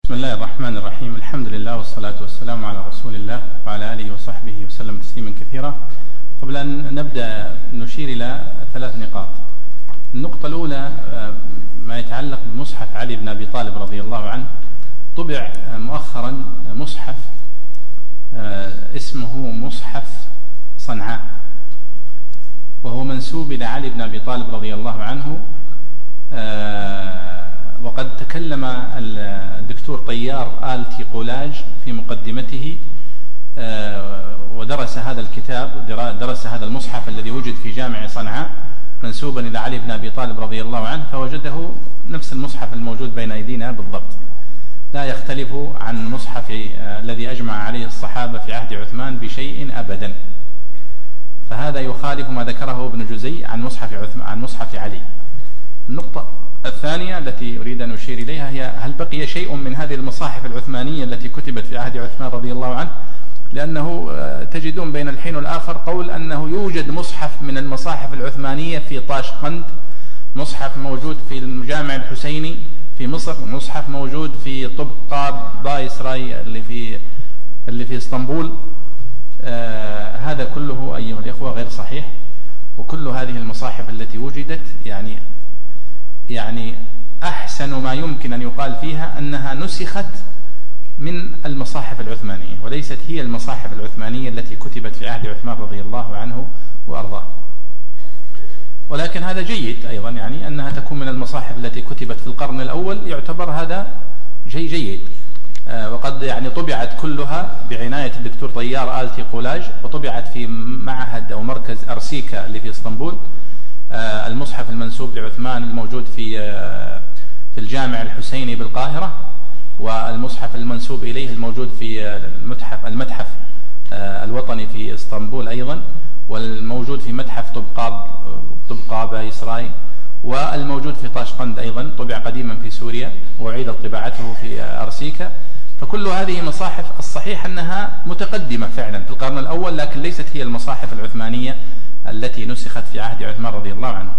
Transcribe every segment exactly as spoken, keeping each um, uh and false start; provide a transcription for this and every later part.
بسم الله الرحمن الرحيم. الحمد لله والصلاة والسلام على رسول الله وعلى آله وصحبه وسلم تسليما كثيرا. قبل أن نبدأ نشير إلى ثلاث نقاط. النقطة الأولى ما يتعلق بمصحف علي بن أبي طالب رضي الله عنه. طبع مؤخرا مصحف اسمه مصحف صنعاء، وهو منسوب إلى علي بن أبي طالب رضي الله عنه. وقد تكلم الدكتور طيار آل تيقولاج في مقدمته ودرس هذا الكتاب، درس هذا المصحف الذي وجد في جامع صنعاء منسوبا إلى علي بن أبي طالب رضي الله عنه، فوجده نفس المصحف الموجود بين أيدينا بالضبط، لا يختلف عن مصحف الذي أجمع عليه الصحابة في عهد عثمان بشيء أبدا. فهذا يخالف ما ذكره ابن جزي عن مصحف عثمان عن مصحف علي. النقطة الثانية التي أريد أن أشير إليها هي: هل بقي شيء من هذه المصاحف العثمانية التي كتبت في عهد عثمان رضي الله عنه؟ لأنه تجدون بين الحين والآخر قول أنه يوجد مصحف من المصاحف العثمانية في طاشقند، مصحف موجود في الجامع الحسيني في مصر، مصحف موجود في طبقاب بايسراي اللي في اللي في اسطنبول. آه هذا كله أيها الإخوة غير صحيح. وكل هذه المصاحف التي وجدت يعني يعني أحسن ما يمكن أن يقال فيها أنها نسخت من المصاحف العثمانية، وليست هي المصاحف العثمانية التي كتبت في عهد عثمان رضي الله عنه وأرضاه. ولكن هذا جيد أيضا، يعني أنها تكون من المصاحف التي كتبت في القرن الأول، يعتبر هذا شيء جيد. آه وقد يعني طبعت كلها بعناية الدكتور طيار آل تيقولاج، وطبعت في معهد أو مركز أرسيكا اللي في اسطنبول. آه المصحف المنسوب لعثمان الموجود في آه في الجامع الحسيني بالقاهرة، والمصحف المنسوب إليه الموجود في المتحف المتحف آه الوطني في اسطنبول أيضا، والموجود في متحف طبقاب طبقابة إسرائيل، والموجود في طاشقند أيضا، طبع قديما في سوريا وأعيدت طباعته في أرسيكا. فكل هذه مصاحف الصحيح أنها متقدمة فعلا في القرن الأول، لكن ليست هي المصاحف العثمانية التي نسخت في عهد عثمان رضي الله عنه.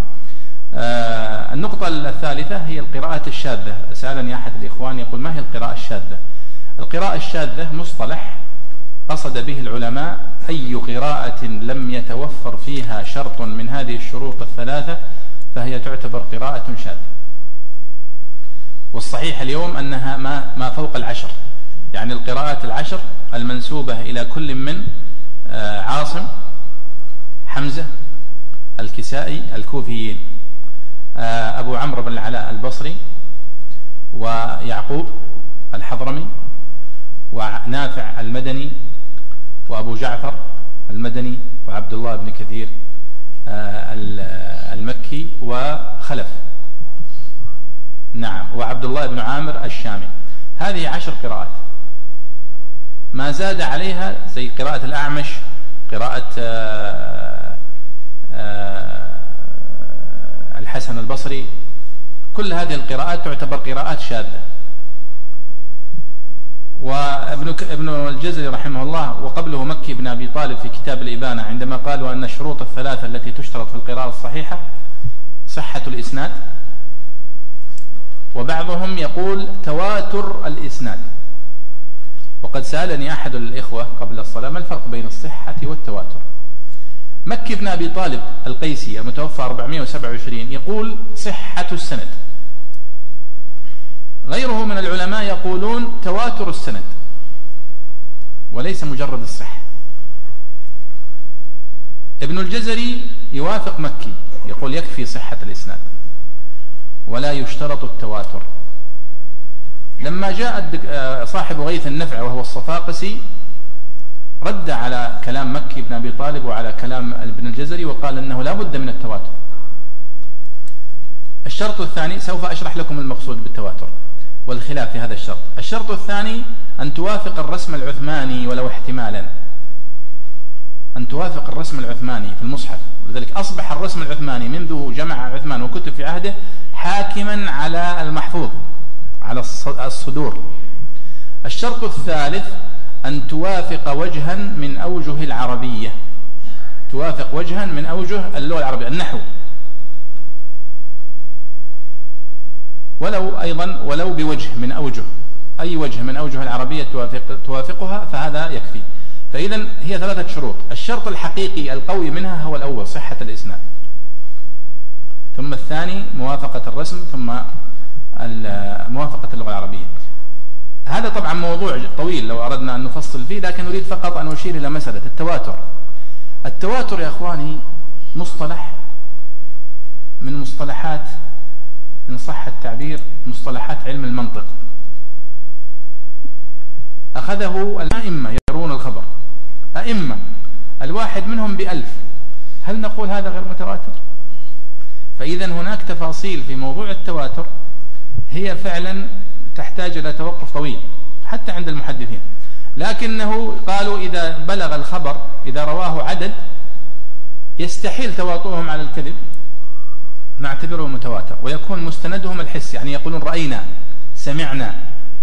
آه النقطة الثالثة هي القراءة الشاذة. سألني أحد الإخوان يقول: ما هي القراءة الشاذة؟ القراءة الشاذة مصطلح قصد به العلماء أي قراءة لم يتوفر فيها شرط من هذه الشروط الثلاثة فهي تعتبر قراءة شاذة. والصحيح اليوم أنها ما, ما فوق العشر، يعني القراءات العشر المنسوبة إلى كل من آه عاصم، حمزة، الكسائي الكوفيين، آه أبو عمرو بن العلاء البصري، ويعقوب الحضرمي، ونافع المدني، وأبو جعفر المدني، وعبد الله بن كثير آه المكي، وخلف نعم وعبد الله بن عامر الشامي. هذه عشر قراءات. ما زاد عليها زي قراءة الأعمش، قراءة آه آه الحسن البصري، كل هذه القراءات تعتبر قراءات شاذة. وابن ابن الجزري رحمه الله وقبله مكي بن أبي طالب في كتاب الإبانة عندما قالوا أن الشروط الثلاثة التي تشترط في القراءة الصحيحة صحة الإسناد، وبعضهم يقول تواتر الإسناد. وقد سألني أحد الإخوة قبل الصلاة: ما الفرق بين الصحة والتواتر؟ مكي بن أبي طالب القيسي المتوفى أربعمائة وسبعة وعشرين يقول صحة السند. غيره من العلماء يقولون تواتر السند وليس مجرد الصحة. ابن الجزري يوافق مكي، يقول يكفي صحة الإسناد ولا يشترط التواتر. لما جاء صاحب غيث النفع وهو الصفاقسي رد على كلام مكي بن أبي طالب وعلى كلام ابن الجزري وقال أنه لا بد من التواتر. الشرط الثاني، سوف أشرح لكم المقصود بالتواتر والخلاف في هذا الشرط. الشرط الثاني أن توافق الرسم العثماني ولو احتمالا، أن توافق الرسم العثماني في المصحف. ولذلك أصبح الرسم العثماني منذ جمع عثمان وكتب في عهده حاكما على المحفوظ، على الصدور. الشرط الثالث أن توافق وجها من أوجه العربية، توافق وجها من أوجه اللغة العربية، النحو. ولو أيضا ولو بوجه من أوجه أي وجه من أوجه العربية توافق توافقها فهذا يكفي. فإذا هي ثلاثة شروط. الشرط الحقيقي القوي منها هو الأول صحة الإسناد، ثم الثاني موافقة الرسم، ثم موافقة اللغة العربية. هذا طبعا موضوع طويل لو أردنا أن نفصل فيه، لكن أريد فقط أن أشير إلى مسألة التواتر. التواتر يا أخواني مصطلح من مصطلحات، إن صح التعبير، مصطلحات علم المنطق. أخذه الأئمة يرون الخبر، أئمة الواحد منهم بألف، هل نقول هذا غير متواتر؟ فإذا هناك تفاصيل في موضوع التواتر هي فعلا تحتاج إلى توقف طويل حتى عند المحدثين، لكنه قالوا إذا بلغ الخبر، إذا رواه عدد يستحيل تواطؤهم على الكذب، نعتبره متواتر، ويكون مستندهم الحس، يعني يقولون رأينا سمعنا.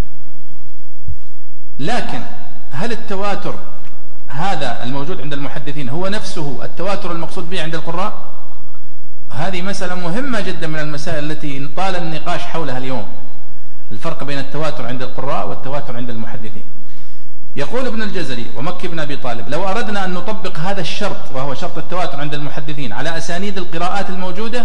لكن هل التواتر هذا الموجود عند المحدثين هو نفسه التواتر المقصود به عند القراء؟ هذه مسألة مهمة جدا من المسائل التي طال النقاش حولها اليوم، الفرق بين التواتر عند القراء والتواتر عند المحدثين. يقول ابن الجزري ومكي بن أبي طالب: لو أردنا أن نطبق هذا الشرط وهو شرط التواتر عند المحدثين على أسانيد القراءات الموجودة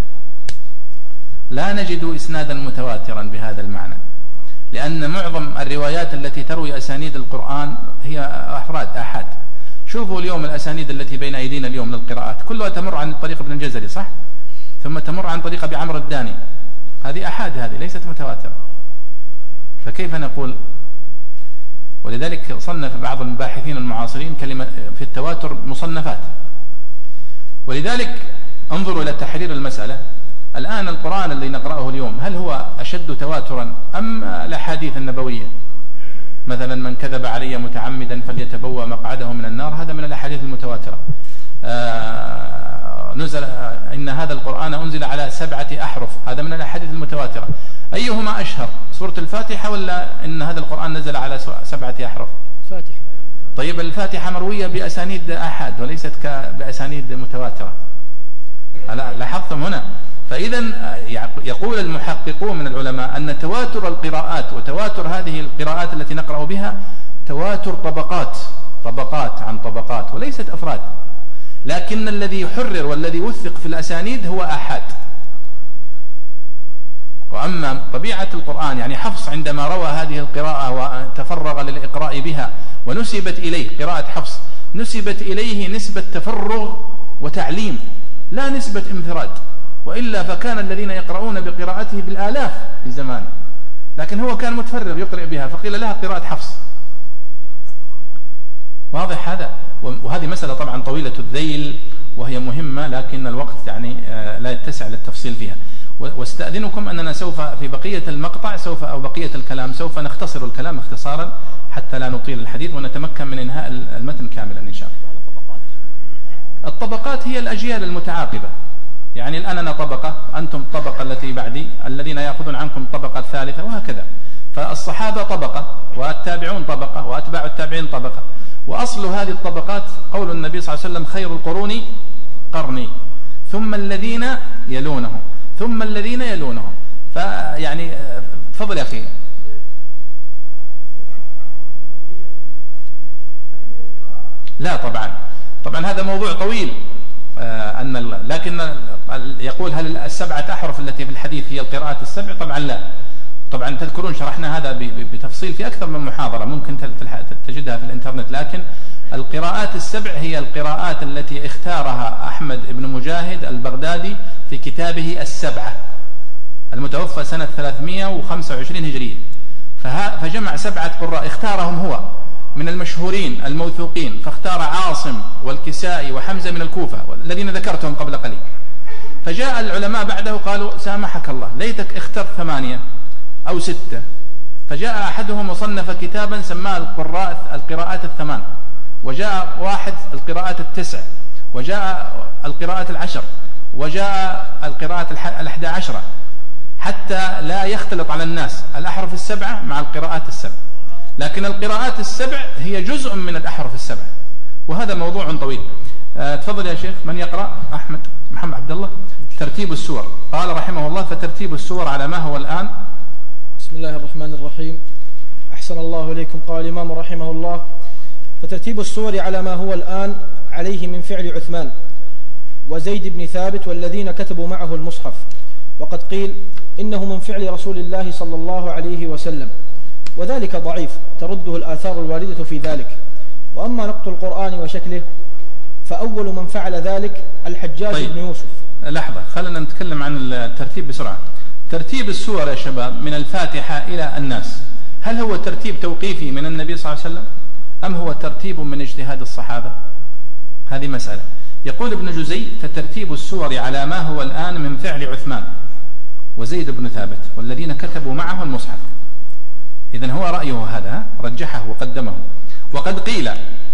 لا نجد إسنادا متواترا بهذا المعنى، لأن معظم الروايات التي تروي أسانيد القرآن هي أفراد آحاد. شوفوا اليوم الأسانيد التي بين أيدينا اليوم للقراءات كلها تمر عن طريق ابن الجزري، صح؟ ثم تمر عن طريق أبي عمرو الداني، هذه آحاد، هذه ليست متواترة، فكيف نقول؟ ولذلك صنف بعض المباحثين المعاصرين كلمة في التواتر مصنفات. ولذلك انظروا إلى تحرير المسألة. الآن القرآن الذي نقرأه اليوم هل هو أشد تواترا أم الأحاديث النبوية؟ مثلا من كذب علي متعمدا فليتبوأ مقعده من النار، هذا من الأحاديث المتواترة. آه نزل آه إن هذا القرآن أنزل على سبعة أحرف، هذا من الأحاديث المتواترة. أيهما أشهر، سورة الفاتحة ولا إن هذا القرآن نزل على سبعة أحرف؟ الفاتحة. طيب الفاتحة مروية بأسانيد أحد وليست بأسانيد متواترة، لاحظتم هنا؟ فإذا يقول المحققون من العلماء أن تواتر القراءات وتواتر هذه القراءات التي نقرأ بها تواتر طبقات، طبقات عن طبقات وليست أفراد، لكن الذي يحرر والذي يوثق في الأسانيد هو آحاد. وأما طبيعة القرآن، يعني حفص عندما روى هذه القراءة وتفرغ للإقراء بها ونسبت إليه قراءة حفص، نسبت إليه نسبة تفرغ وتعليم لا نسبة انفراد، وإلا فكان الذين يقرؤون بقراءته بالآلاف في زمانه، لكن هو كان متفرغ يقرأ بها فقيل لها قراءة حفص. واضح هذا؟ وهذه مسألة طبعا طويلة الذيل وهي مهمة، لكن الوقت يعني لا يتسع للتفصيل فيها. واستأذنكم أننا سوف في بقية المقطع سوف أو بقية الكلام سوف نختصر الكلام اختصارا حتى لا نطيل الحديث ونتمكن من إنهاء المتن كاملا إن شاء الله. الطبقات هي الأجيال المتعاقبة، يعني الآن أنا طبقة، أنتم الطبقة التي بعدي، الذين يأخذون عنكم الطبقة الثالثة، وهكذا. فالصحابة طبقة، والتابعون طبقة، وأتباع التابعين طبقة. وأصل هذه الطبقات قول النبي صلى الله عليه وسلم: خير القرون قرني ثم الذين يلونهم ثم الذين يلونهم. فيعني تفضل يا أخي. لا طبعا طبعا هذا موضوع طويل. آه أن لكن يقول هل السبعة أحرف التي في الحديث هي القراءات السبع؟ طبعا لا. طبعا تذكرون شرحنا هذا بتفصيل في أكثر من محاضرة، ممكن تجدها في الإنترنت. لكن القراءات السبع هي القراءات التي اختارها أحمد بن مجاهد البغدادي في كتابه السبعة المتوفى سنة ثلاثمائة وخمسة وعشرين هجرية. فجمع سبعة قراء اختارهم هو من المشهورين الموثوقين، فاختار عاصم والكسائي وحمزة من الكوفة الذين ذكرتهم قبل قليل. فجاء العلماء بعده قالوا: سامحك الله، ليتك اخترت ثمانية أو ستة. فجاء أحدهم وصنف كتابا سماه القراءات القراءات الثمان، وجاء واحد القراءات التسع، وجاء القراءات العشر، وجاء القراءات الأحد عشرة، حتى لا يختلط على الناس الأحرف السبعة مع القراءات السبع. لكن القراءات السبع هي جزء من الأحرف السبع، وهذا موضوع طويل. أه تفضل يا شيخ، من يقرأ؟ أحمد محمد عبد الله. ترتيب السور، قال رحمه الله: فترتيب السور على ما هو الآن. بسم الله الرحمن الرحيم. أحسن الله إليكم. قال الإمام رحمه الله: فترتيب السور على ما هو الآن عليه من فعل عثمان وزيد بن ثابت والذين كتبوا معه المصحف، وقد قيل إنه من فعل رسول الله صلى الله عليه وسلم، وذلك ضعيف ترده الآثار الواردة في ذلك. وأما نقط القرآن وشكله فأول من فعل ذلك الحجاج طيب. بن يوسف. لحظة، خلينا نتكلم عن الترتيب بسرعة. ترتيب السور يا شباب من الفاتحة إلى الناس، هل هو ترتيب توقيفي من النبي صلى الله عليه وسلم أم هو ترتيب من اجتهاد الصحابة؟ هذه مسألة. يقول ابن جزي: فترتيب السور على ما هو الآن من فعل عثمان وزيد بن ثابت والذين كتبوا معه المصحف. إذن هو رأيه هذا، رجحه وقدمه. وقد قيل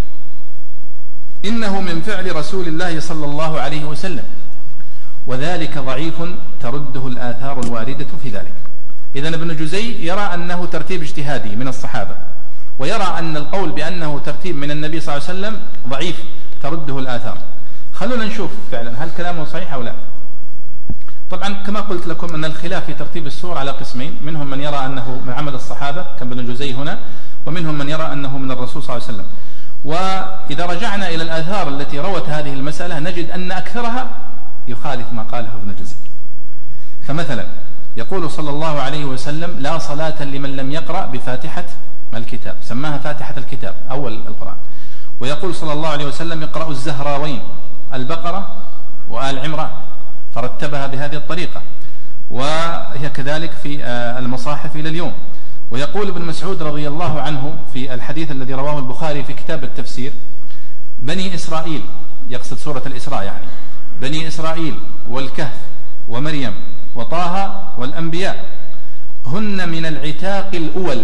إنه من فعل رسول الله صلى الله عليه وسلم، وذلك ضعيف ترده الآثار الواردة في ذلك. إذن ابن جزي يرى أنه ترتيب اجتهادي من الصحابة، ويرى أن القول بأنه ترتيب من النبي صلى الله عليه وسلم ضعيف ترده الآثار. خلونا نشوف فعلا هل كلامه صحيح أو لا. طبعا كما قلت لكم أن الخلاف في ترتيب السور على قسمين، منهم من يرى أنه من عمل الصحابة كابن جزي هنا، ومنهم من يرى أنه من الرسول صلى الله عليه وسلم. وإذا رجعنا إلى الآثار التي روت هذه المسألة نجد أن أكثرها يخالف ما قاله ابن جزي. فمثلا يقول صلى الله عليه وسلم: لا صلاة لمن لم يقرأ بفاتحة الكتاب، سماها فاتحة الكتاب أول القرآن. ويقول صلى الله عليه وسلم: يقرأ الزهراوين البقرة وآل عمران، فرتبها بهذه الطريقة، وهي كذلك في المصاحف إلى اليوم. ويقول ابن مسعود رضي الله عنه في الحديث الذي رواه البخاري في كتاب التفسير: بني إسرائيل، يقصد سورة الإسراء يعني، بني إسرائيل والكهف ومريم وطه والأنبياء هن من العتاق الأول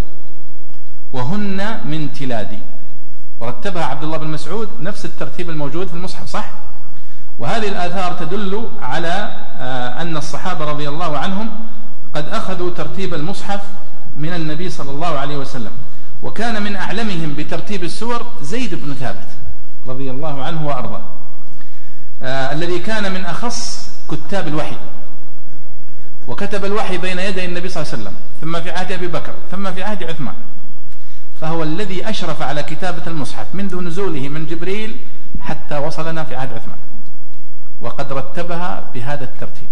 وهن من تلادي. ورتبها عبد الله بن مسعود نفس الترتيب الموجود في المصحف، صح؟ وهذه الآثار تدل على أن الصحابة رضي الله عنهم قد أخذوا ترتيب المصحف من النبي صلى الله عليه وسلم. وكان من أعلمهم بترتيب السور زيد بن ثابت رضي الله عنه وأرضاه، آه الذي كان من أخص كتاب الوحي، وكتب الوحي بين يدي النبي صلى الله عليه وسلم، ثم في عهد أبي بكر، ثم في عهد عثمان. فهو الذي أشرف على كتابة المصحف منذ نزوله من جبريل حتى وصلنا في عهد عثمان، وقد رتبها بهذا الترتيب.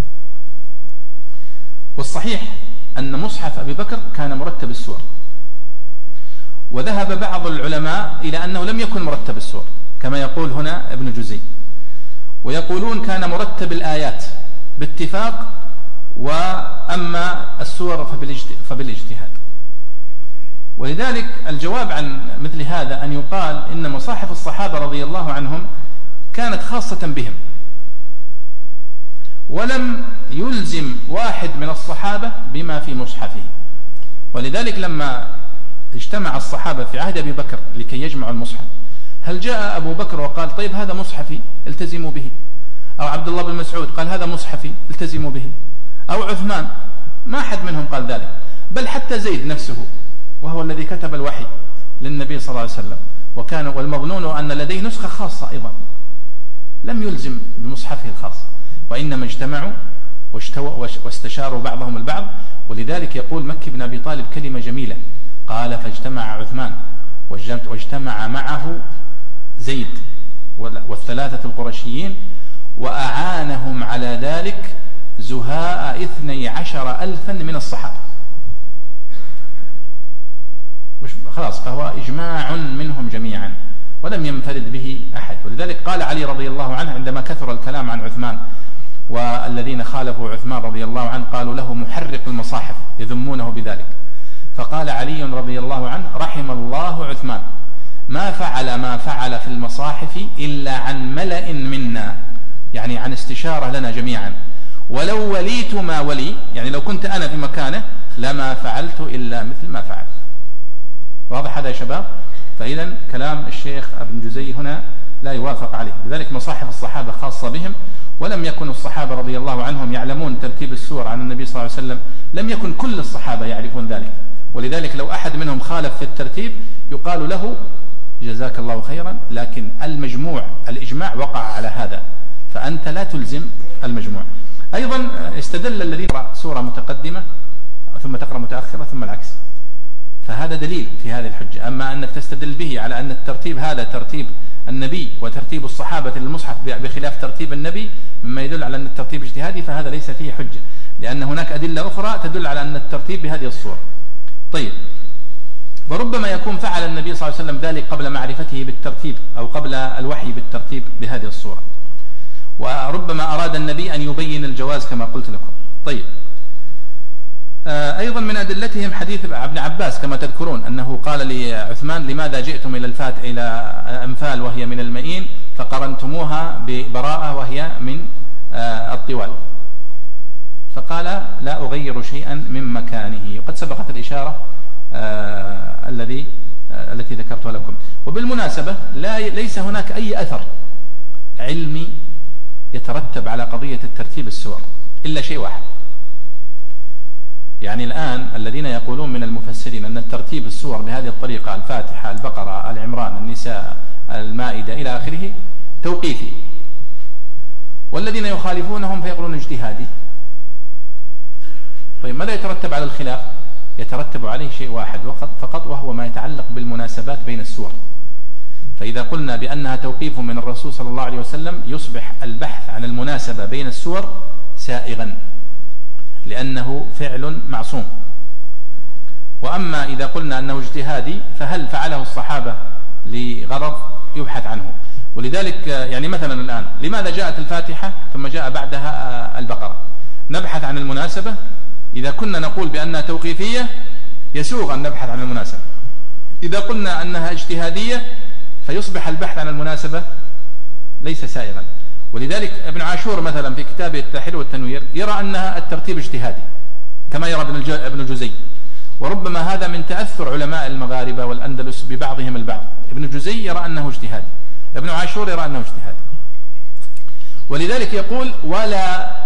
والصحيح أن مصحف أبي بكر كان مرتب السور، وذهب بعض العلماء إلى أنه لم يكن مرتب السور كما يقول هنا ابن جزي، ويقولون كان مرتب الآيات باتفاق، وأما السور فبالاجتهاد. ولذلك الجواب عن مثل هذا أن يقال إن مصاحف الصحابة رضي الله عنهم كانت خاصة بهم، ولم يلزم واحد من الصحابة بما في مصحفه. ولذلك لما اجتمع الصحابة في عهد أبي بكر لكي يجمعوا المصحف، هل جاء أبو بكر وقال: طيب هذا مصحفي التزموا به؟ أو عبد الله بن مسعود قال: هذا مصحفي التزموا به؟ أو عثمان؟ ما أحد منهم قال ذلك. بل حتى زيد نفسه، وهو الذي كتب الوحي للنبي صلى الله عليه وسلم، وكان والمظنون أن لديه نسخة خاصة أيضا، لم يلزم بمصحفه الخاص، وإنما اجتمعوا واستشاروا بعضهم البعض. ولذلك يقول مكي بن أبي طالب كلمة جميلة، قال: فاجتمع عثمان واجتمع معه زيد والثلاثة القرشيين، وأعانهم على ذلك زهاء اثني عشر ألفا من الصحابة. خلاص، فهو إجماع منهم جميعا ولم ينفرد به أحد. ولذلك قال علي رضي الله عنه عندما كثر الكلام عن عثمان والذين خالفوا عثمان رضي الله عنه قالوا له محرق المصاحف، يذمونه بذلك، فقال علي رضي الله عنه: رحم الله عثمان، ما فعل ما فعل في المصاحف إلا عن ملأ منا، يعني عن استشارة لنا جميعا، ولو وليت ما ولي، يعني لو كنت أنا في مكانه لما فعلت إلا مثل ما فعل. واضح هذا يا شباب؟ فإذا كلام الشيخ ابن جزي هنا لا يوافق عليه. لذلك مصاحف الصحابة خاصة بهم، ولم يكن الصحابة رضي الله عنهم يعلمون ترتيب السور عن النبي صلى الله عليه وسلم، لم يكن كل الصحابة يعرفون ذلك. ولذلك لو أحد منهم خالف في الترتيب يقال له: جزاك الله خيرا، لكن المجموع الإجماع وقع على هذا، فأنت لا تلزم المجموع. أيضا استدل الذين يقرأ سورة متقدمة ثم تقرأ متأخرة ثم العكس، فهذا دليل في هذه الحجة. أما أنك تستدل به على أن الترتيب هذا ترتيب النبي وترتيب الصحابة للمصحف بخلاف ترتيب النبي مما يدل على أن الترتيب اجتهادي، فهذا ليس فيه حجة، لأن هناك أدلة أخرى تدل على أن الترتيب بهذه الصورة. طيب، وربما يكون فعل النبي صلى الله عليه وسلم ذلك قبل معرفته بالترتيب أو قبل الوحي بالترتيب بهذه الصورة، وربما أراد النبي أن يبين الجواز كما قلت لكم. طيب، أيضا من أدلتهم حديث ابن عباس كما تذكرون أنه قال لعثمان: لماذا جئتم إلى الفات إلى أنفال وهي من المئين فقرنتموها ببراءة وهي من الطوال؟ فقال: لا أغير شيئا من مكانه. وقد سبقت الإشارة آه الذي آه التي ذكرتها لكم. وبالمناسبة لا ليس هناك أي أثر علمي يترتب على قضية الترتيب السور إلا شيء واحد. يعني الآن الذين يقولون من المفسرين أن الترتيب السور بهذه الطريقة، الفاتحة، البقرة، آل عمران، النساء، المائدة إلى آخره، توقيفي، والذين يخالفونهم فيقولون اجتهادي. طيب، ماذا يترتب على الخلاف؟ يترتب عليه شيء واحد فقط، وهو ما يتعلق بالمناسبات بين السور. فإذا قلنا بأنها توقيف من الرسول صلى الله عليه وسلم يصبح البحث عن المناسبة بين السور سائغا، لأنه فعل معصوم. وأما إذا قلنا أنه اجتهادي فهل فعله الصحابة لغرض يبحث عنه. ولذلك يعني مثلا الآن لماذا جاءت الفاتحة ثم جاء بعدها البقرة؟ نبحث عن المناسبة. إذا كنا نقول بأنها توقيفية يسوغ أن نبحث عن المناسبة. إذا قلنا أنها اجتهادية فيصبح البحث عن المناسبة ليس سائغا. ولذلك ابن عاشور مثلا في كتابه التحرير والتنوير يرى أنها الترتيب اجتهادي كما يرى ابن جزي، وربما هذا من تأثر علماء المغاربة والأندلس ببعضهم البعض. ابن جزي يرى أنه اجتهادي، ابن عاشور يرى أنه اجتهادي. ولذلك يقول: ولا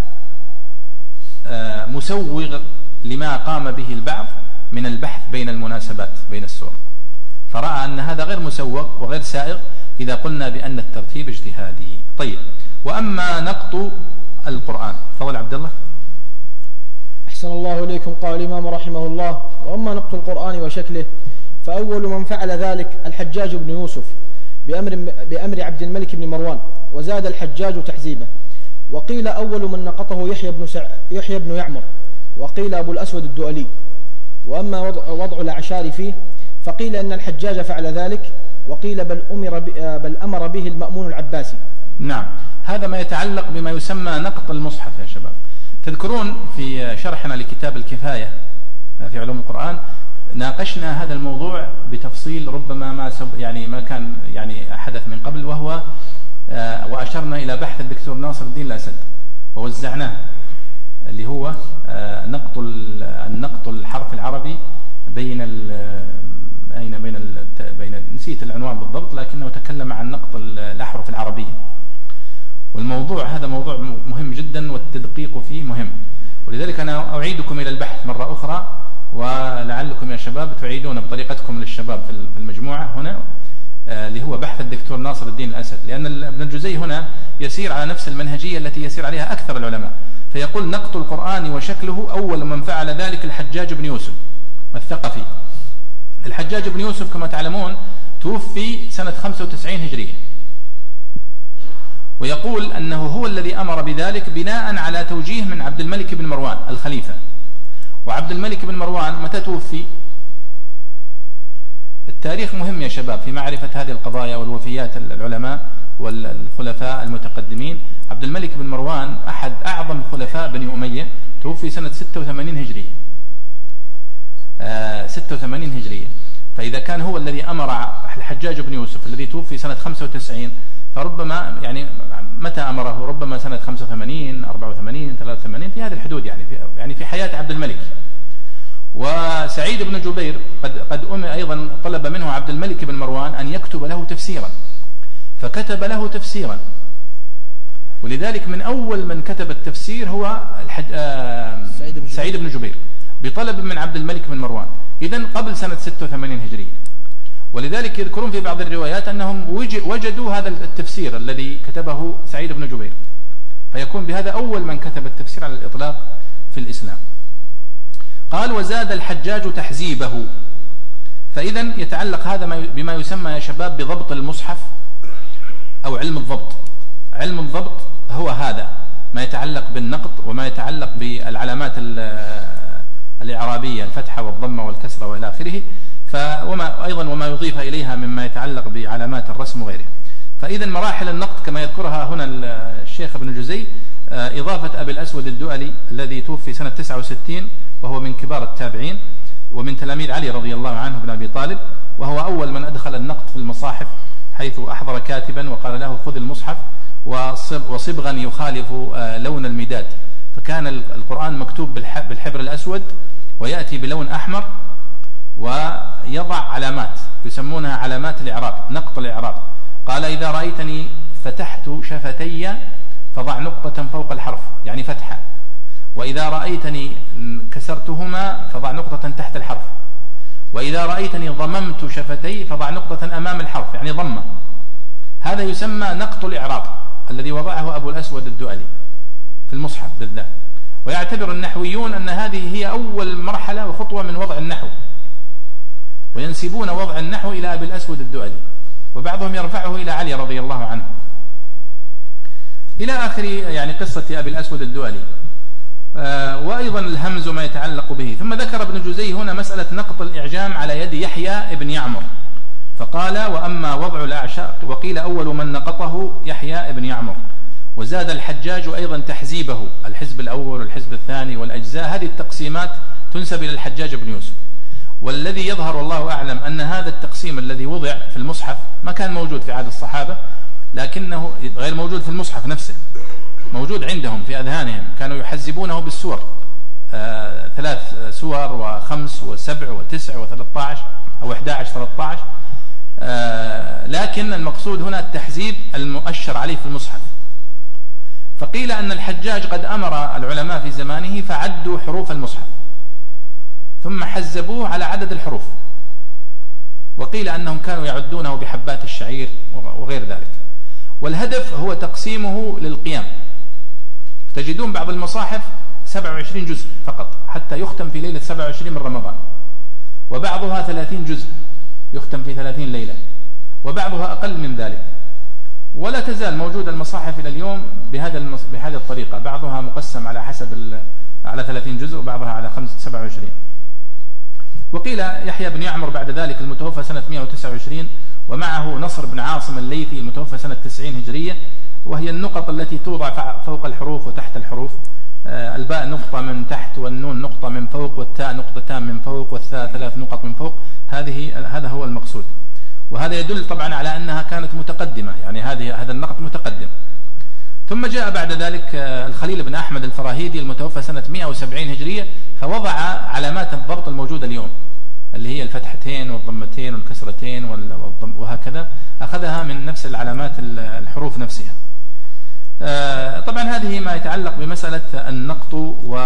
مسوغ لما قام به البعض من البحث بين المناسبات بين السور، فرأى أن هذا غير مسوغ وغير سائغ إذا قلنا بأن الترتيب اجتهادي. طيب، وأما نقط القرآن، تفضل عبد الله. أحسن الله إليكم. قال الإمام رحمه الله: وأما نقط القرآن وشكله فأول من فعل ذلك الحجاج بن يوسف بأمر, بأمر عبد الملك بن مروان، وزاد الحجاج تحزيبه. وقيل أول من نقطه يحيى بن, سع... يحيى بن يعمر، وقيل أبو الأسود الدؤلي. وأما وضع, وضع الأعشار فيه فقيل أن الحجاج فعل ذلك، وقيل بل أمر, ب... بل أمر به المأمون العباسي. نعم، هذا ما يتعلق بما يسمى نقط المصحف يا شباب. تذكرون في شرحنا لكتاب الكفاية في علوم القرآن ناقشنا هذا الموضوع بتفصيل ربما ما سب يعني ما كان يعني حدث من قبل، وهو آه وأشرنا إلى بحث الدكتور ناصر الدين الأسد ووزعناه، اللي هو آه نقط النقط الحرف العربي بين أين بين ال بين نسيت العنوان بالضبط، لكنه تكلم عن نقط الأحرف العربية. والموضوع هذا موضوع مهم جدا والتدقيق فيه مهم، ولذلك أنا أعيدكم إلى البحث مرة أخرى، ولعلكم يا شباب تعيدون بطريقتكم للشباب في المجموعة هنا اللي هو بحث الدكتور ناصر الدين الأسد، لأن ابن الجزي هنا يسير على نفس المنهجية التي يسير عليها أكثر العلماء. فيقول: نقط القرآن وشكله أول من فعل ذلك الحجاج بن يوسف الثقفي. الحجاج بن يوسف كما تعلمون توفي سنة خمسة وتسعين هجرية، ويقول أنه هو الذي أمر بذلك بناء على توجيه من عبد الملك بن مروان الخليفة. وعبد الملك بن مروان متى توفي؟ التاريخ مهم يا شباب في معرفة هذه القضايا والوفيات العلماء والخلفاء المتقدمين. عبد الملك بن مروان أحد أعظم خلفاء بني أمية، توفي سنة ستة وثمانين هجرية. آه ستة وثمانين هجرية. فإذا كان هو الذي أمر الحجاج بن يوسف الذي توفي سنة خمسة وتسعين، فربما يعني متى أمره؟ ربما سنة خمسة وثمانين، أربعة وثمانين، ثلاثة وثمانين، في هذه الحدود، يعني في يعني في حياة عبد الملك. وسعيد بن جبير قد قد أم أيضا طلب منه عبد الملك بن مروان أن يكتب له تفسيرا، فكتب له تفسيرا. ولذلك من أول من كتب التفسير هو الحج... آه سعيد, بن سعيد بن جبير بطلب من عبد الملك بن مروان، إذن قبل سنة ستة وثمانين هجرية. ولذلك يذكرون في بعض الروايات أنهم وجدوا هذا التفسير الذي كتبه سعيد بن جبير، فيكون بهذا أول من كتب التفسير على الإطلاق في الإسلام. قال: وزاد الحجاج تحزيبه. فإذا يتعلق هذا بما يسمى يا شباب بضبط المصحف أو علم الضبط. علم الضبط هو هذا ما يتعلق بالنقط وما يتعلق بالعلامات الإعرابية، الفتحة والضمة والكسرة وإلى آخره، فوما أيضا وما يضيف إليها مما يتعلق بعلامات الرسم وغيره. فإذا مراحل النقط كما يذكرها هنا الشيخ ابن جزي، إضافة أبي الأسود الدؤلي الذي توفي سنة تسعة وستين وهو من كبار التابعين ومن تلاميذ علي رضي الله عنه بن أبي طالب، وهو أول من أدخل النقط في المصاحف، حيث أحضر كاتبا وقال له خذ المصحف وصبغا يخالف لون المداد، فكان القرآن مكتوب بالحبر الأسود ويأتي بلون أحمر ويضع علامات يسمونها علامات الإعراب، نقط الإعراب. قال إذا رأيتني فتحت شفتي فضع نقطة فوق الحرف يعني فتحة، وإذا رأيتني كسرتهما فضع نقطة تحت الحرف، وإذا رأيتني ضممت شفتي فضع نقطة أمام الحرف يعني ضمة. هذا يسمى نقط الإعراب الذي وضعه أبو الأسود الدؤلي في المصحف بالذات، ويعتبر النحويون أن هذه هي أول مرحلة وخطوة من وضع النحو، وينسبون وضع النحو إلى أبي الأسود الدؤلي، وبعضهم يرفعه إلى علي رضي الله عنه إلى آخر يعني قصة أبي الأسود الدؤلي. آه وأيضا الهمز وما يتعلق به. ثم ذكر ابن جزي هنا مسألة نقط الإعجام على يد يحيى ابن يعمر، فقال وأما وضع الأعشاء، وقيل أول من نقطه يحيى ابن يعمر، وزاد الحجاج أيضا تحزيبه، الحزب الأول والحزب الثاني والأجزاء، هذه التقسيمات تنسب إلى الحجاج بن يوسف. والذي يظهر والله أعلم أن هذا التقسيم الذي وضع في المصحف ما كان موجود في عهد الصحابة، لكنه غير موجود في المصحف نفسه، موجود عندهم في أذهانهم، كانوا يحزبونه بالسور، آه ثلاث سور وخمس وسبع وتسع وثلاثة عشر أو أحد عشر ثلاثة عشر، آه لكن المقصود هنا التحزيب المؤشر عليه في المصحف. فقيل أن الحجاج قد أمر العلماء في زمانه فعدوا حروف المصحف ثم حزبوه على عدد الحروف، وقيل أنهم كانوا يعدونه بحبات الشعير وغير ذلك. والهدف هو تقسيمه للقيام. تجدون بعض المصاحف سبعة وعشرين جزء فقط حتى يختم في ليلة سبعة وعشرين من رمضان، وبعضها ثلاثين جزء يختم في ثلاثين ليلة، وبعضها أقل من ذلك. ولا تزال موجودة المصاحف إلى اليوم بهذا المص... بهذه الطريقة، بعضها مقسم على حسب ال... على ثلاثين جزء وبعضها على سبعة وعشرين. وقيل يحيى بن يعمر بعد ذلك المتوفى سنة مئة وتسعة وعشرين، ومعه نصر بن عاصم الليثي المتوفى سنة تسعين هجرية، وهي النقط التي توضع فوق الحروف وتحت الحروف، الباء نقطة من تحت والنون نقطة من فوق والتاء نقطتان من فوق والثاء ثلاث نقط من فوق. هذه هذا هو المقصود، وهذا يدل طبعا على أنها كانت متقدمة، يعني هذه هذا النقط متقدم. ثم جاء بعد ذلك الخليل بن أحمد الفراهيدي المتوفى سنة مئة وسبعين هجرية، فوضع علامات الضبط الموجودة اليوم اللي هي الفتحتين والضمتين والكسرتين والضم وهكذا، أخذها من نفس العلامات الحروف نفسها. طبعا هذه ما يتعلق بمسألة النقط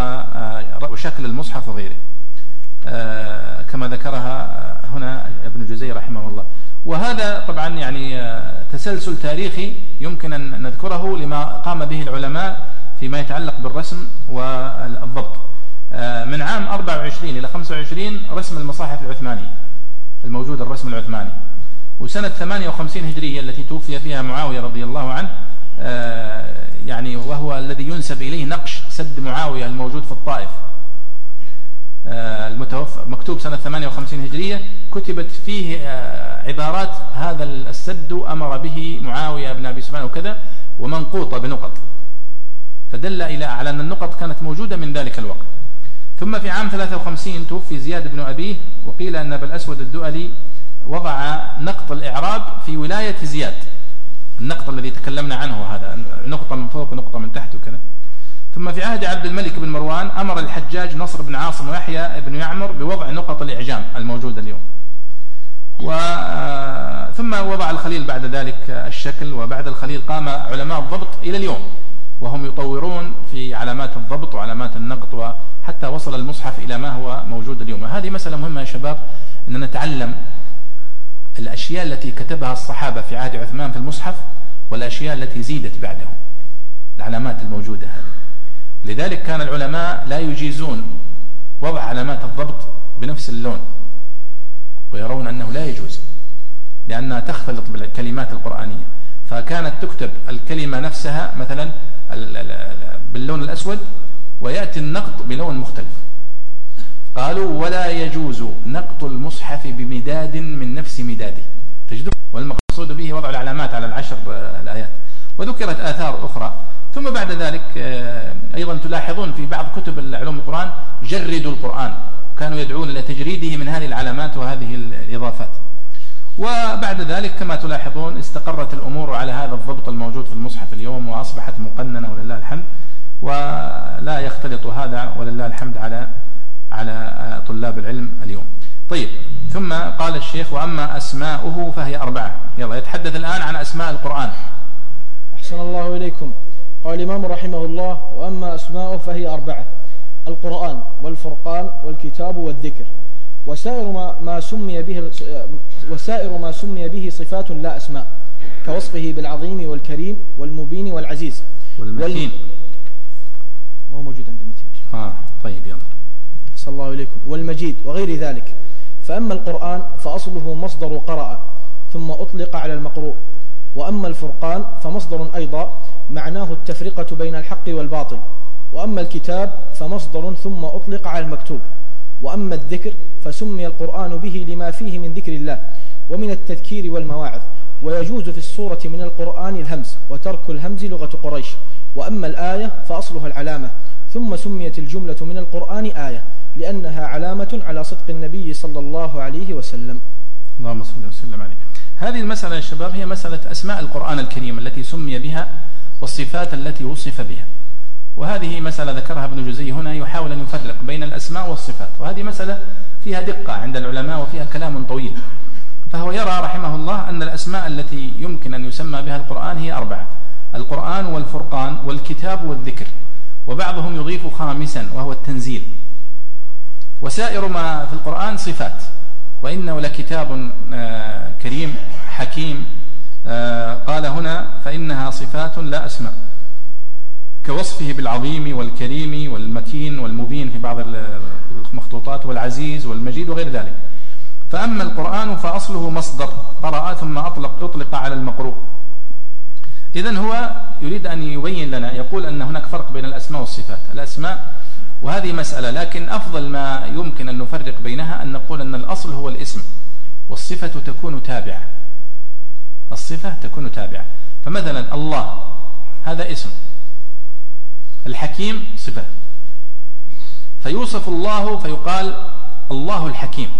وشكل المصحف وغيره كما ذكرها هنا ابن جزي رحمه الله. وهذا طبعا يعني تسلسل تاريخي يمكن أن نذكره لما قام به العلماء فيما يتعلق بالرسم والضبط. من عام أربعة وعشرين إلى خمسة وعشرين رسم المصاحف العثماني الموجود، الرسم العثماني. وسنة ثمانية وخمسين هجرية التي توفي فيها معاوية رضي الله عنه، يعني وهو الذي ينسب إليه نقش سد معاوية الموجود في الطائف، المتوفى مكتوب سنة ثمانية وخمسين هجرية، كتبت فيه عبارات هذا السد أمر به معاوية بن أبي سفيان وكذا، ومنقوطة بنقط، فدل إلى على أن النقط كانت موجودة من ذلك الوقت. ثم في عام ثلاثة وخمسين توفي زياد بن أبيه، وقيل أن أبا الأسود الدؤلي وضع نقط الإعراب في ولاية زياد، النقط الذي تكلمنا عنه هذا، نقطة من فوق ونقطة من تحت وكذا. ثم في عهد عبد الملك بن مروان أمر الحجاج نصر بن عاصم ويحيى بن يعمر بوضع نقط الإعجام الموجودة اليوم. و ثم وضع الخليل بعد ذلك الشكل، وبعد الخليل قام علماء الضبط إلى اليوم وهم يطورون في علامات الضبط وعلامات النقط، وحتى وصل المصحف إلى ما هو موجود اليوم. هذه مسألة مهمة يا شباب، أن نتعلم الأشياء التي كتبها الصحابة في عهد عثمان في المصحف والأشياء التي زيدت بعدهم، العلامات الموجودة هذه. لذلك كان العلماء لا يجيزون وضع علامات الضبط بنفس اللون، ويرون أنه لا يجوز لأنها تختلط بالكلمات القرآنية، فكانت تكتب الكلمة نفسها مثلا باللون الأسود ويأتي النقط بلون مختلف. قالوا ولا يجوز نقط المصحف بمداد من نفس مداده، تجد، والمقصود به وضع العلامات على العشر الآيات. وذكرت آثار أخرى. ثم بعد ذلك أيضا تلاحظون في بعض كتب العلوم القرآن جردوا القرآن، كانوا يدعون إلى تجريده من هذه العلامات وهذه الإضافات. وبعد ذلك كما تلاحظون استقرت الأمور على هذا الضبط الموجود في المصحف اليوم، وأصبحت مقننة ولله الحمد، ولا يختلط هذا ولله الحمد على على طلاب العلم اليوم. طيب، ثم قال الشيخ وأما أسماؤه فهي أربعة. يلا يتحدث الآن عن أسماء القرآن. أحسن الله إليكم. قال الإمام رحمه الله وأما أسماؤه فهي أربعة: القرآن والفرقان والكتاب والذكر، وسائر ما, ما سمي به وسائر ما سمي به صفات لا أسماء، كوصفه بالعظيم والكريم والمبين والعزيز والمتين. ما هو موجود عند المتين. آه طيب يلا. أحسن الله إليكم. والمجيد وغير ذلك. فأما القرآن فأصله مصدر قرأ ثم أطلق على المقروء، وأما الفرقان فمصدر أيضا معناه التفرقة بين الحق والباطل، وأما الكتاب فمصدر ثم أطلق على المكتوب، وأما الذكر فسمي القرآن به لما فيه من ذكر الله ومن التذكير والمواعظ، ويجوز في السورة من القرآن الهمز وترك الهمز لغة قريش. وأما الآية فأصلها العلامة، ثم سميت الجملة من القرآن آية لأنها علامة على صدق النبي صلى الله عليه وسلم. اللهم صل وسلم عليه. هذه المسألة يا شباب هي مسألة أسماء القرآن الكريم التي سمي بها والصفات التي وصف بها، وهذه مسألة ذكرها ابن جزي هنا، يحاول أن يفرق بين الأسماء والصفات، وهذه مسألة فيها دقة عند العلماء وفيها كلام طويل. فهو يرى رحمه الله أن الأسماء التي يمكن أن يسمى بها القرآن هي أربعة: القرآن والفرقان والكتاب والذكر، وبعضهم يضيف خامسا وهو التنزيل. وسائر ما في القرآن صفات: وإنه لكتاب كريم حكيم. قال هنا فإنها صفات لا أسماء، كوصفه بالعظيم والكريم والمتين والمبين في بعض المخطوطات، والعزيز والمجيد وغير ذلك. فأما القرآن فأصله مصدر قرأ ثم أطلق أطلق على المقروء. إذن هو يريد أن يبين لنا، يقول أن هناك فرق بين الأسماء والصفات. الأسماء وهذه مسألة، لكن أفضل ما يمكن أن نفرق بينها أن نقول أن الأصل هو الاسم، والصفة تكون تابعة. الصفة تكون تابعة. فمثلا الله هذا اسم، الحكيم صفة، فيوصف الله فيقال الله الحكيم،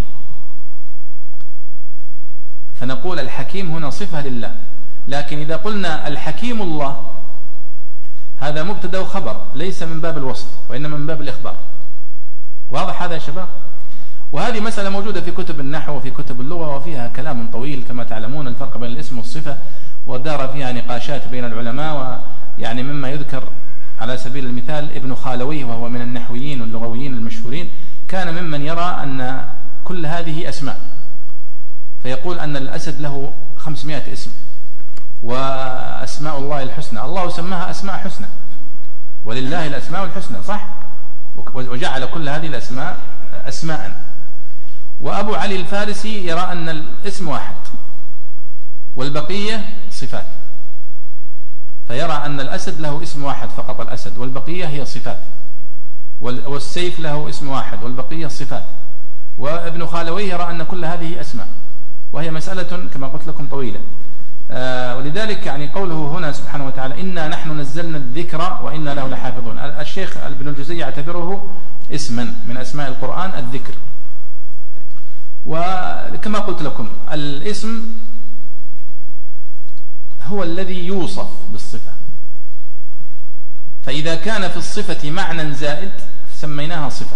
فنقول الحكيم هنا صفة لله. لكن إذا قلنا الحكيم الله هذا مبتدأ وخبر، ليس من باب الوصف وإنما من باب الإخبار. واضح هذا يا شباب؟ وهذه مسألة موجودة في كتب النحو وفي كتب اللغة، وفيها كلام طويل كما تعلمون، الفرق بين الاسم والصفة، ودار فيها نقاشات بين العلماء. ويعني مما يذكر على سبيل المثال ابن خالويه، وهو من النحويين واللغويين المشهورين، كان ممن يرى أن كل هذه أسماء، فيقول أن الأسد له خمسمائة اسم، وأسماء الله الحسنى، الله سماها أسماء حسنى، ولله الأسماء الحسنى، صح؟ وجعل كل هذه الأسماء أسماء. وأبو علي الفارسي يرى أن الاسم واحد والبقية صفات، فيرى أن الأسد له اسم واحد فقط، الأسد، والبقية هي صفات، والسيف له اسم واحد والبقية صفات. وابن خالويه يرى أن كل هذه أسماء، وهي مسألة كما قلت لكم طويلة. آه ولذلك يعني قوله هنا سبحانه وتعالى إنا نحن نزلنا الذكر وإنا له لحافظون، الشيخ ابن الجزي يعتبره اسما من أسماء القرآن الذكر. وكما قلت لكم الاسم هو الذي يوصف بالصفة، فإذا كان في الصفة معنى زائد سميناها صفة.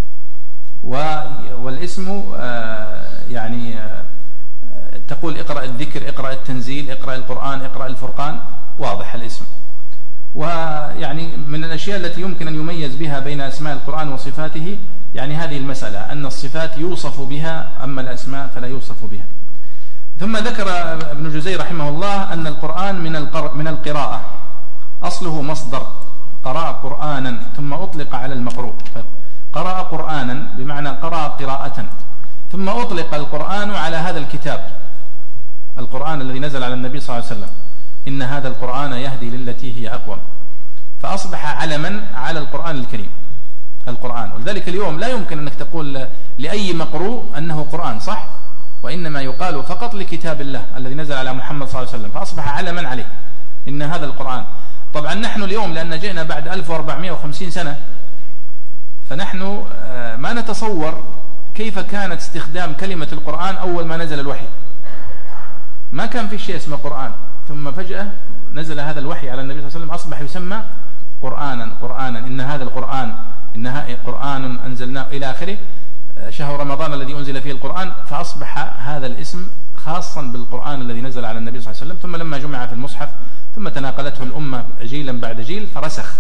والاسم آه يعني آه تقول اقرأ الذكر، اقرأ التنزيل، اقرأ القرآن، اقرأ الفرقان، واضح الاسم. ويعني من الأشياء التي يمكن أن يميز بها بين أسماء القرآن وصفاته يعني هذه المسألة، أن الصفات يوصف بها أما الأسماء فلا يوصف بها. ثم ذكر ابن جزي رحمه الله أن القرآن من من القراءة، أصله مصدر قرأ قرآنا ثم أطلق على المقروء، قرأ قرآنا بمعنى قرأ قراءة، ثم أطلق القرآن على هذا الكتاب، القرآن الذي نزل على النبي صلى الله عليه وسلم، إن هذا القرآن يهدي للتي هي أقوم، فأصبح علما على القرآن الكريم القرآن. ولذلك اليوم لا يمكن أنك تقول لأي مقروء أنه قرآن، صح؟ وإنما يقال فقط لكتاب الله الذي نزل على محمد صلى الله عليه وسلم، فأصبح علما عليه إن هذا القرآن. طبعا نحن اليوم لأن جئنا بعد ألف وأربعمائة وخمسين سنة، فنحن ما نتصور كيف كانت استخدام كلمة القرآن أول ما نزل الوحي. ما كان في شيء اسمه قرآن، ثم فجأة نزل هذا الوحي على النبي صلى الله عليه وسلم، أصبح يسمى قرآنا قرآنا إن هذا القرآن إنها قرآن أنزلناه إلى آخره، شهر رمضان الذي أنزل فيه القرآن، فأصبح هذا الاسم خاصا بالقرآن الذي نزل على النبي صلى الله عليه وسلم. ثم لما جمع في المصحف ثم تناقلته الأمة جيلا بعد جيل فرسخ،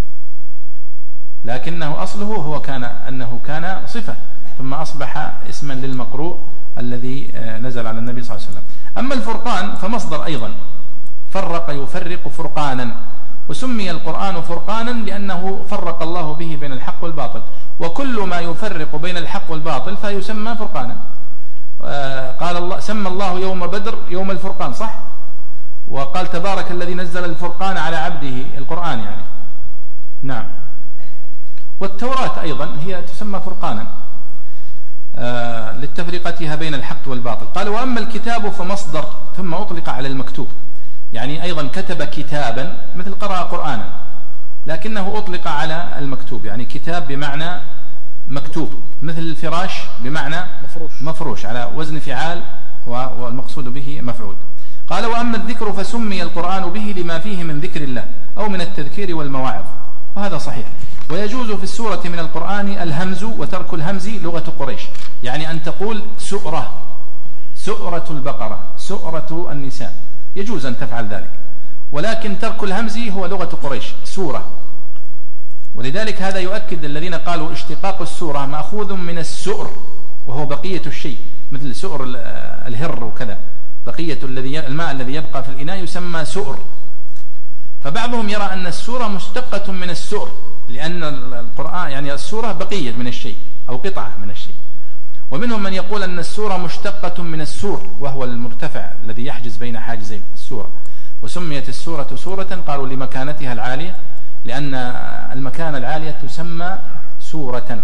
لكنه أصله هو كان أنه كان صفة، ثم أصبح اسما للمقروء الذي نزل على النبي صلى الله عليه وسلم. أما الفرقان فمصدر أيضا، فرق يفرق فرقانا، وسمي القرآن فرقانا لأنه فرق الله به بين الحق والباطل، وكل ما يفرق بين الحق والباطل فيسمى فرقانا. قال الله سمى الله يوم بدر يوم الفرقان، صح؟ وقال تبارك الذي نزل الفرقان على عبده، القرآن يعني. نعم. والتوراة أيضا هي تسمى فرقانا لتفرقتها بين الحق والباطل. قال وأما الكتاب فمصدر، ثم أطلق على المكتوب، يعني أيضا كتب كتابا مثل قرأ قرآنا، لكنه أطلق على المكتوب، يعني كتاب بمعنى مكتوب، مثل الفراش بمعنى مفروش, مفروش على وزن فعال والمقصود به مفعول. قال وأما الذكر فسمي القرآن به لما فيه من ذكر الله أو من التذكير والمواعظ، وهذا صحيح. ويجوز في السورة من القرآن الهمز، وترك الهمز لغة قريش، يعني أن تقول سؤرة، سؤرة البقرة، سؤرة النساء، يجوز أن تفعل ذلك، ولكن ترك الهمز هو لغة قريش، سورة. ولذلك هذا يؤكد الذين قالوا اشتقاق السورة مأخوذ من السؤر، وهو بقية الشيء، مثل سؤر الهر وكذا، بقية الذي الماء الذي يبقى في الإناء يسمى سؤر. فبعضهم يرى أن السورة مشتقة من السؤر، لأن القرآن يعني السورة بقية من الشيء أو قطعة من الشيء. ومنهم من يقول أن السورة مشتقة من السور، وهو المرتفع الذي يحجز بين حاجزين السورة، وسميت السورة سورة قالوا لمكانتها العالية، لأن المكان العالية تسمى سورة.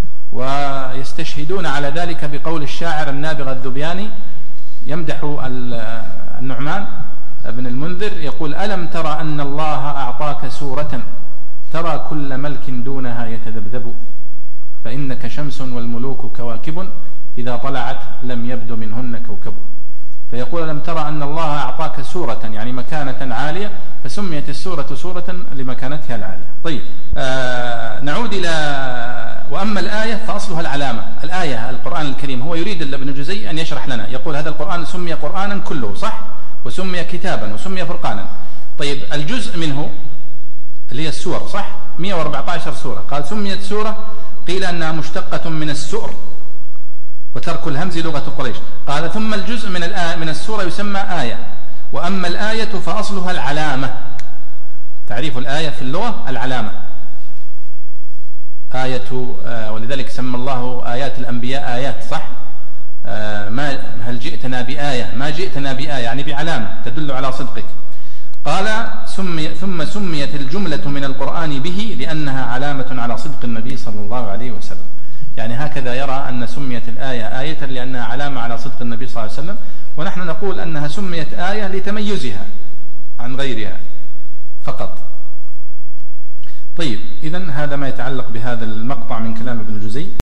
ويستشهدون على ذلك بقول الشاعر النابغة الذبياني يمدح النعمان بن المنذر، يقول ألم ترى أن الله أعطاك سورة ترى كل ملك دونها يتذبذب، فإنك شمس والملوك كواكب إذا طلعت لم يبد منهن كوكب. فيقول لم ترى أن الله أعطاك سورة يعني مكانة عالية، فسميت السورة سورة لمكانتها العالية. طيب آه نعود إلى وأما الآية فأصلها العلامة. الآية القرآن الكريم هو يريد ابن جزي أن يشرح لنا، يقول هذا القرآن سمي قرآنا كله، صح؟ وسمي كتابا وسمي فرقانا. طيب الجزء منه اللي هي السور، صح؟ مئة وأربعة عشر سورة، قال سميت سورة، قيل أنها مشتقة من السؤر وترك الهمز لغة قريش. قال ثم الجزء من الآية من السورة يسمى آية، وأما الآية فأصلها العلامة. تعريف الآية في اللغة العلامة، آية آه ولذلك سمى الله آيات الأنبياء آيات، صح؟ آه ما هل جئتنا بآية، ما جئتنا بآية يعني بعلامة تدل على صدقك. قال سمي ثم سميت الجملة من القرآن به لأنها علامة على صدق النبي صلى الله عليه وسلم. يعني هكذا يرى أن سميت الآية آية لأنها علامة على صدق النبي صلى الله عليه وسلم، ونحن نقول أنها سميت آية لتميزها عن غيرها فقط. طيب إذن هذا ما يتعلق بهذا المقطع من كلام ابن جزي.